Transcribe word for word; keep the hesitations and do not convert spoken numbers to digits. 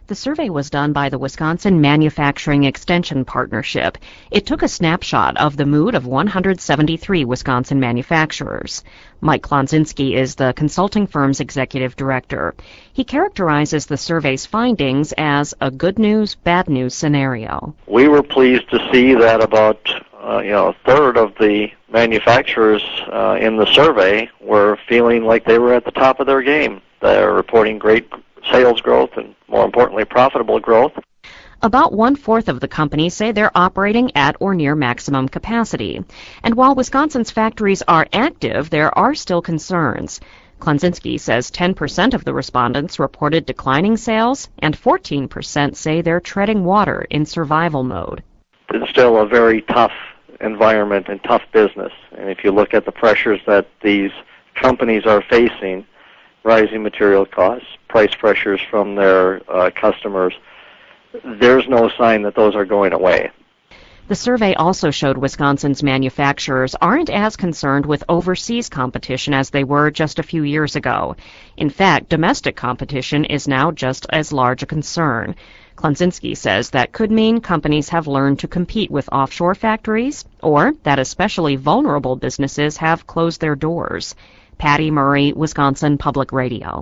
The survey was done by the Wisconsin Manufacturing Extension Partnership. It took a snapshot of the mood of one hundred seventy-three Wisconsin manufacturers. Mike Klonzinski is the consulting firm's executive director. He characterizes the survey's findings as a good news, bad news scenario. We were pleased to see that about uh, you know, a third of the manufacturers uh, in the survey were feeling like they were at the top of their game. They're reporting great sales growth and, more importantly, profitable growth. About one-fourth of the companies say they're operating at or near maximum capacity. And while Wisconsin's factories are active, there are still concerns. Klonzinski says ten percent of the respondents reported declining sales, and fourteen percent say they're treading water in survival mode. It's still a very tough environment and tough business. And if you look at the pressures that these companies are facing, rising material costs, price pressures from their uh, customers, there's no sign that those are going away. The survey also showed Wisconsin's manufacturers aren't as concerned with overseas competition as they were just a few years ago. In fact, domestic competition is now just as large a concern. Klonzinski says that could mean companies have learned to compete with offshore factories, or that especially vulnerable businesses have closed their doors. Patty Murray, Wisconsin Public Radio.